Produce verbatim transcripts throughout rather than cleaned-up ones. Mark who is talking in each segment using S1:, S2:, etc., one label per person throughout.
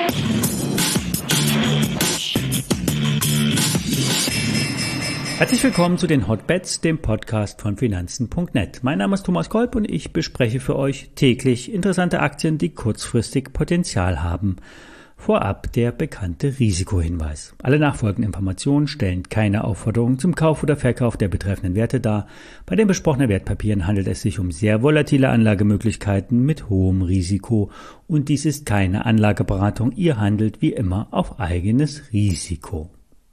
S1: Herzlich willkommen zu den Hotbets, dem Podcast von Finanzen punkt net. Mein Name ist Thomas Kolb und ich bespreche für euch täglich interessante Aktien, die kurzfristig Potenzial haben. Vorab der bekannte Risikohinweis. Alle nachfolgenden Informationen stellen keine Aufforderung zum Kauf oder Verkauf der betreffenden Werte dar. Bei den besprochenen Wertpapieren handelt es sich um sehr volatile Anlagemöglichkeiten mit hohem Risiko und dies ist keine Anlageberatung. Ihr handelt wie immer auf eigenes Risiko.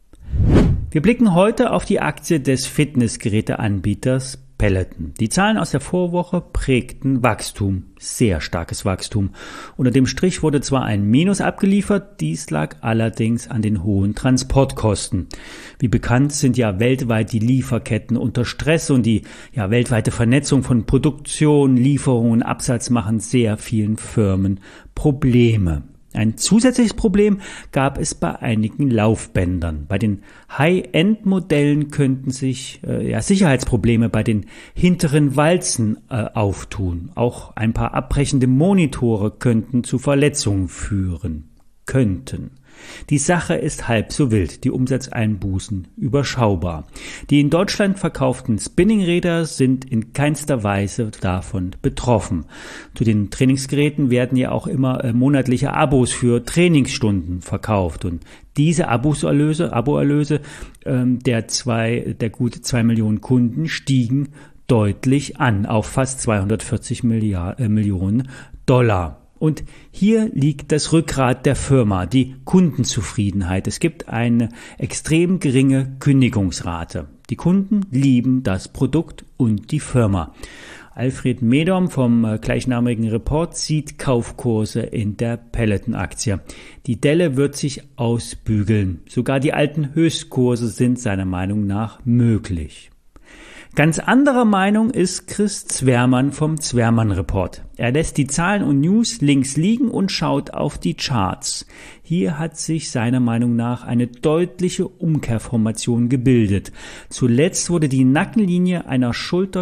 S1: Wir blicken heute auf die Aktie des Fitnessgeräteanbieters Peloton. Die Zahlen aus der Vorwoche prägten Wachstum, sehr starkes Wachstum. Unter dem Strich wurde zwar ein Minus abgeliefert, dies lag allerdings an den hohen Transportkosten. Wie bekannt sind ja weltweit die Lieferketten unter Stress und die ja, weltweite Vernetzung von Produktion, Lieferungen, Absatz machen sehr vielen Firmen Probleme. Ein zusätzliches Problem gab es bei einigen Laufbändern. Bei den High-End-Modellen könnten sich äh, ja, Sicherheitsprobleme bei den hinteren Walzen äh, auftun. Auch ein paar abbrechende Monitore könnten zu Verletzungen führen. Könnten. Die Sache ist halb so wild, die Umsatzeinbußen überschaubar. Die in Deutschland verkauften Spinningräder sind in keinster Weise davon betroffen. Zu den Trainingsgeräten werden ja auch immer äh, monatliche Abos für Trainingsstunden verkauft und diese Aboserlöse, Aboerlöse ähm, der zwei, der gut zwei Millionen Kunden stiegen deutlich an auf fast zweihundertvierzig Milliard, äh, Millionen Dollar. Und hier liegt das Rückgrat der Firma, die Kundenzufriedenheit. Es gibt eine extrem geringe Kündigungsrate. Die Kunden lieben das Produkt und die Firma. Alfred Medom vom gleichnamigen Report sieht Kaufkurse in der Peloton-Aktie. Die Delle wird sich ausbügeln. Sogar die alten Höchstkurse sind seiner Meinung nach möglich. Ganz anderer Meinung ist Chris Zwermann vom Zwermann Report. Er lässt die Zahlen und News links liegen und schaut auf die Charts. Hier hat sich seiner Meinung nach eine deutliche Umkehrformation gebildet. Zuletzt wurde die Nackenlinie einer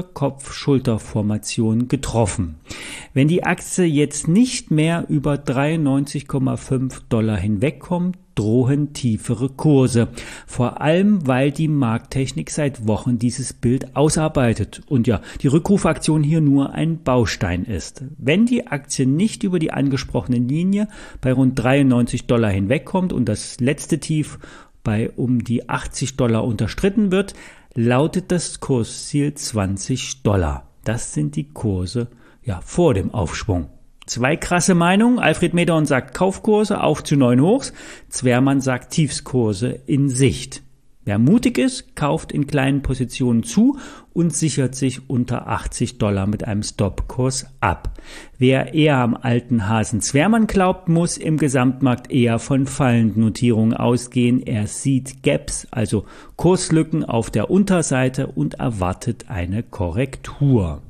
S1: Schulter-Kopf-Schulter-Formation getroffen. Wenn die Aktie jetzt nicht mehr über dreiundneunzig Komma fünf Dollar hinwegkommt, drohen tiefere Kurse. Vor allem, weil die Markttechnik seit Wochen dieses Bild ausarbeitet und ja, die Rückrufaktion hier nur ein Baustein ist. Wenn die Aktie nicht über die angesprochene Linie bei rund dreiundneunzig Dollar hinwegkommt und das letzte Tief bei um die achtzig Dollar unterstritten wird, lautet das Kursziel zwanzig Dollar. Das sind die Kurse ja vor dem Aufschwung. Zwei krasse Meinungen. Alfred Medom sagt Kaufkurse auf zu neuen Hochs. Zwermann sagt Tiefskurse in Sicht. Wer mutig ist, kauft in kleinen Positionen zu und sichert sich unter achtzig Dollar mit einem Stopkurs ab. Wer eher am alten Hasen Zwermann glaubt, muss im Gesamtmarkt eher von fallenden Notierungen ausgehen. Er sieht Gaps, also Kurslücken auf der Unterseite und erwartet eine Korrektur.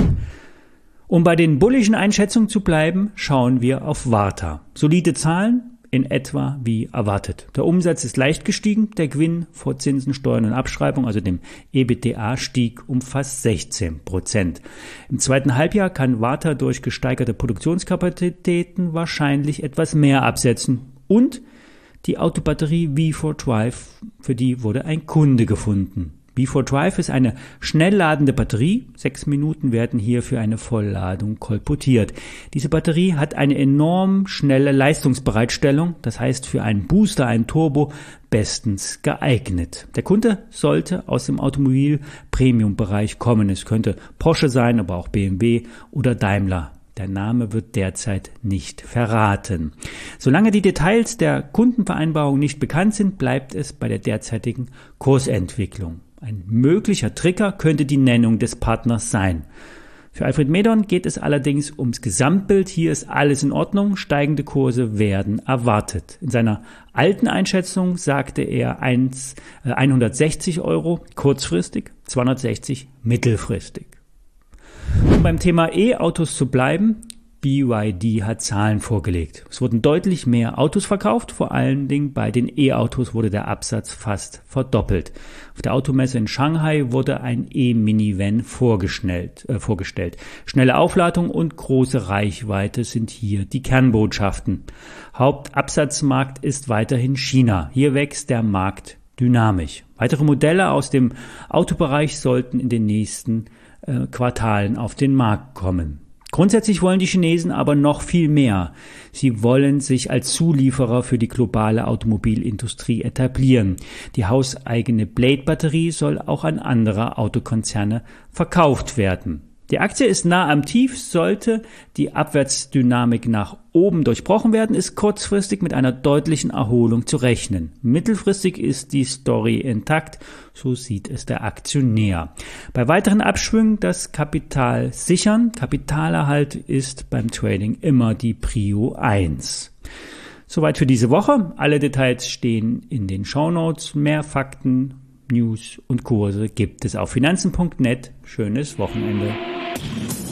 S1: Um bei den bullischen Einschätzungen zu bleiben, schauen wir auf Varta. Solide Zahlen, in etwa wie erwartet. Der Umsatz ist leicht gestiegen, der Gewinn vor Zinsen, Steuern und Abschreibung, also dem EBITDA, stieg um fast sechzehn Prozent. Im zweiten Halbjahr kann Varta durch gesteigerte Produktionskapazitäten wahrscheinlich etwas mehr absetzen. Und die Autobatterie V vier Drive, für die wurde ein Kunde gefunden. V vier Drive ist eine schnellladende Batterie. Sechs Minuten werden hier für eine Vollladung kolportiert. Diese Batterie hat eine enorm schnelle Leistungsbereitstellung, das heißt für einen Booster, einen Turbo, bestens geeignet. Der Kunde sollte aus dem Automobil-Premium-Bereich kommen. Es könnte Porsche sein, aber auch B M W oder Daimler. Der Name wird derzeit nicht verraten. Solange die Details der Kundenvereinbarung nicht bekannt sind, bleibt es bei der derzeitigen Kursentwicklung. Ein möglicher Trigger könnte die Nennung des Partners sein. Für Alfred Medom geht es allerdings ums Gesamtbild. Hier ist alles in Ordnung. Steigende Kurse werden erwartet. In seiner alten Einschätzung sagte er hundertsechzig Euro kurzfristig, zweihundertsechzig mittelfristig. Um beim Thema E-Autos zu bleiben, B Y D hat Zahlen vorgelegt. Es wurden deutlich mehr Autos verkauft, vor allen Dingen bei den E-Autos wurde der Absatz fast verdoppelt. Auf der Automesse in Shanghai wurde ein E-Minivan vorgestellt, äh, vorgestellt. Schnelle Aufladung und große Reichweite sind hier die Kernbotschaften. Hauptabsatzmarkt ist weiterhin China. Hier wächst der Markt dynamisch. Weitere Modelle aus dem Autobereich sollten in den nächsten äh, Quartalen auf den Markt kommen. Grundsätzlich wollen die Chinesen aber noch viel mehr. Sie wollen sich als Zulieferer für die globale Automobilindustrie etablieren. Die hauseigene Blade-Batterie soll auch an andere Autokonzerne verkauft werden. Die Aktie ist nah am Tief, sollte die Abwärtsdynamik nach oben durchbrochen werden, ist kurzfristig mit einer deutlichen Erholung zu rechnen. Mittelfristig ist die Story intakt, so sieht es der Aktionär. Bei weiteren Abschwüngen das Kapital sichern. Kapitalerhalt ist beim Trading immer die Prio eins. Soweit für diese Woche. Alle Details stehen in den Shownotes. Mehr Fakten, News und Kurse gibt es auf finanzen punkt net. Schönes Wochenende.